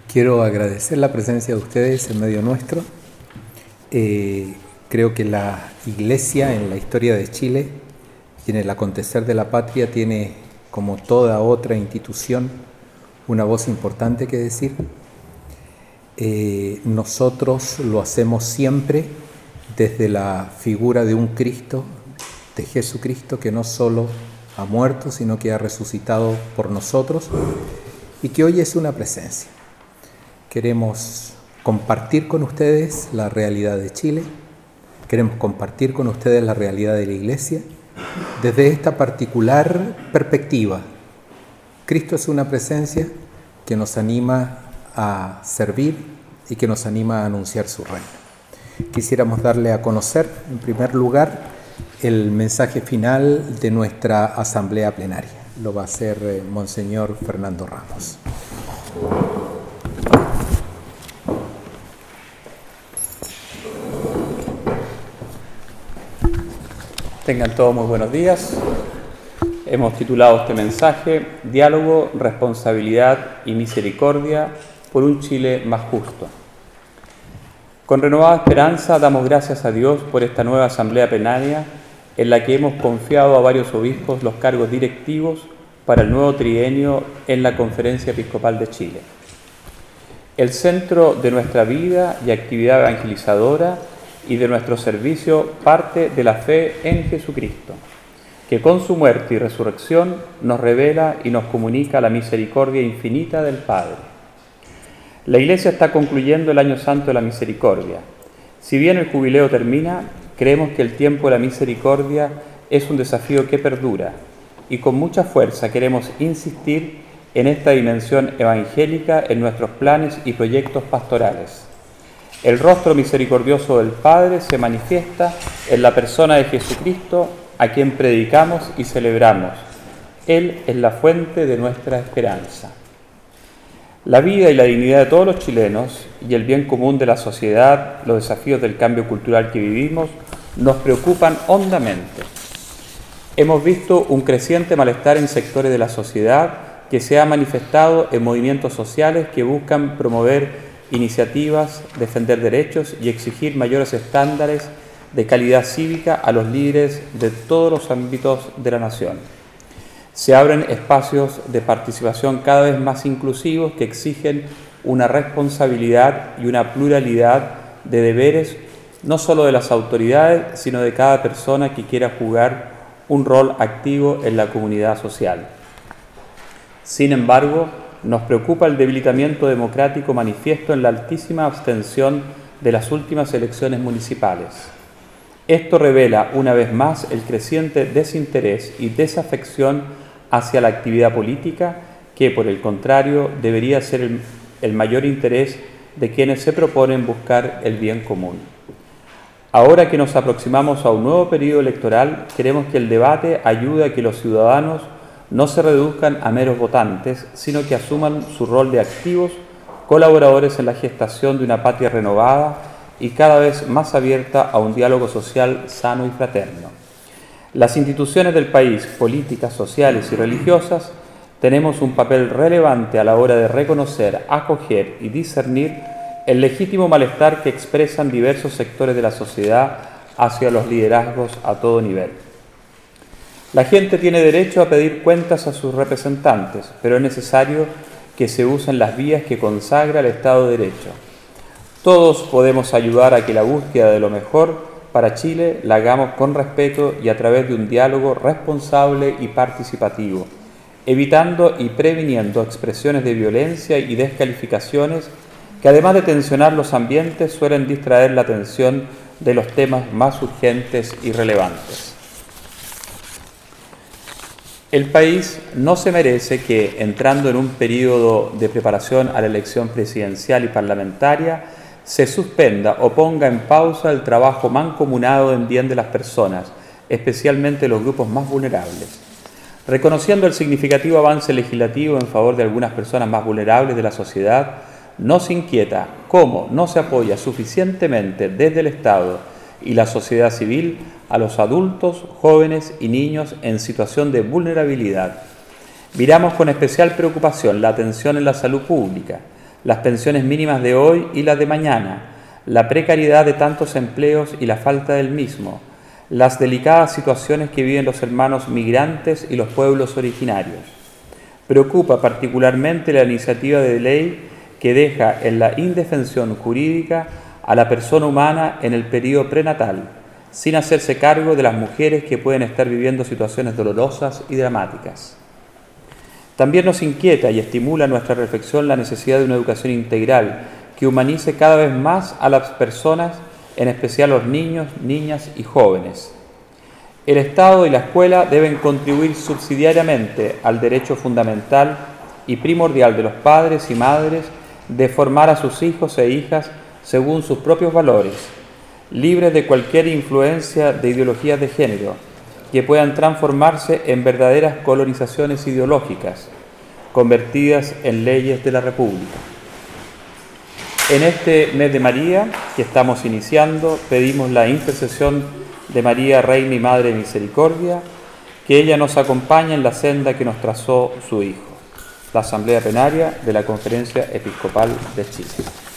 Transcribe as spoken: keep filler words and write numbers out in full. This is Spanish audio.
Quiero agradecer la presencia de ustedes en medio nuestro. Eh, creo que la Iglesia en la historia de Chile y en el acontecer de la patria tiene, como toda otra institución, una voz importante que decir. Eh, nosotros lo hacemos siempre desde la figura de un Cristo, de Jesucristo, que no solo ha muerto, sino que ha resucitado por nosotros y que hoy es una presencia. Queremos compartir con ustedes la realidad de Chile, queremos compartir con ustedes la realidad de la Iglesia desde esta particular perspectiva. Cristo es una presencia que nos anima a servir y que nos anima a anunciar su reino. Quisiéramos darle a conocer, en primer lugar, el mensaje final de nuestra asamblea plenaria. Lo va a hacer eh, Monseñor Fernando Ramos. Tengan todos muy buenos días. Hemos titulado este mensaje Diálogo, Responsabilidad y Misericordia por un Chile más justo. Con renovada esperanza damos gracias a Dios por esta nueva asamblea plenaria en la que hemos confiado a varios obispos los cargos directivos para el nuevo trienio en la Conferencia Episcopal de Chile. El centro de nuestra vida y actividad evangelizadora y de nuestro servicio parte de la fe en Jesucristo, que con su muerte y resurrección nos revela y nos comunica la misericordia infinita del Padre. La Iglesia está concluyendo el Año Santo de la Misericordia. Si bien el jubileo termina, creemos que el tiempo de la misericordia es un desafío que perdura y con mucha fuerza queremos insistir en esta dimensión evangélica en nuestros planes y proyectos pastorales. El rostro misericordioso del Padre se manifiesta en la persona de Jesucristo, a quien predicamos y celebramos. Él es la fuente de nuestra esperanza. La vida y la dignidad de todos los chilenos y el bien común de la sociedad, los desafíos del cambio cultural que vivimos, nos preocupan hondamente. Hemos visto un creciente malestar en sectores de la sociedad que se ha manifestado en movimientos sociales que buscan promover iniciativas, defender derechos y exigir mayores estándares de calidad cívica a los líderes de todos los ámbitos de la nación. Se abren espacios de participación cada vez más inclusivos que exigen una responsabilidad y una pluralidad de deberes, no solo de las autoridades, sino de cada persona que quiera jugar un rol activo en la comunidad social. Sin embargo, nos preocupa el debilitamiento democrático manifiesto en la altísima abstención de las últimas elecciones municipales. Esto revela una vez más el creciente desinterés y desafección hacia la actividad política, que por el contrario debería ser el, el mayor interés de quienes se proponen buscar el bien común. Ahora que nos aproximamos a un nuevo periodo electoral, queremos que el debate ayude a que los ciudadanos no se reduzcan a meros votantes, sino que asuman su rol de activos colaboradores en la gestación de una patria renovada y cada vez más abierta a un diálogo social sano y fraterno. Las instituciones del país, políticas, sociales y religiosas, tenemos un papel relevante a la hora de reconocer, acoger y discernir el legítimo malestar que expresan diversos sectores de la sociedad hacia los liderazgos a todo nivel. La gente tiene derecho a pedir cuentas a sus representantes, pero es necesario que se usen las vías que consagra el Estado de Derecho. Todos podemos ayudar a que la búsqueda de lo mejor para Chile la hagamos con respeto y a través de un diálogo responsable y participativo, evitando y previniendo expresiones de violencia y descalificaciones que, además de tensionar los ambientes, suelen distraer la atención de los temas más urgentes y relevantes. El país no se merece que, entrando en un periodo de preparación a la elección presidencial y parlamentaria, se suspenda o ponga en pausa el trabajo mancomunado en bien de las personas, especialmente los grupos más vulnerables. Reconociendo el significativo avance legislativo en favor de algunas personas más vulnerables de la sociedad, nos inquieta cómo no se apoya suficientemente desde el Estado y la sociedad civil a los adultos, jóvenes y niños en situación de vulnerabilidad. Miramos con especial preocupación la atención en la salud pública, las pensiones mínimas de hoy y las de mañana, la precariedad de tantos empleos y la falta del mismo, las delicadas situaciones que viven los hermanos migrantes y los pueblos originarios. Preocupa particularmente la iniciativa de ley que deja en la indefensión jurídica a la persona humana en el periodo prenatal, sin hacerse cargo de las mujeres que pueden estar viviendo situaciones dolorosas y dramáticas. También nos inquieta y estimula nuestra reflexión la necesidad de una educación integral que humanice cada vez más a las personas, en especial a los niños, niñas y jóvenes. El Estado y la escuela deben contribuir subsidiariamente al derecho fundamental y primordial de los padres y madres de formar a sus hijos e hijas según sus propios valores, libres de cualquier influencia de ideologías de género, que puedan transformarse en verdaderas colonizaciones ideológicas, convertidas en leyes de la República. En este mes de María, que estamos iniciando, pedimos la intercesión de María, Reina y Madre de Misericordia, que ella nos acompañe en la senda que nos trazó su Hijo. La Asamblea Plenaria de la Conferencia Episcopal de Chile.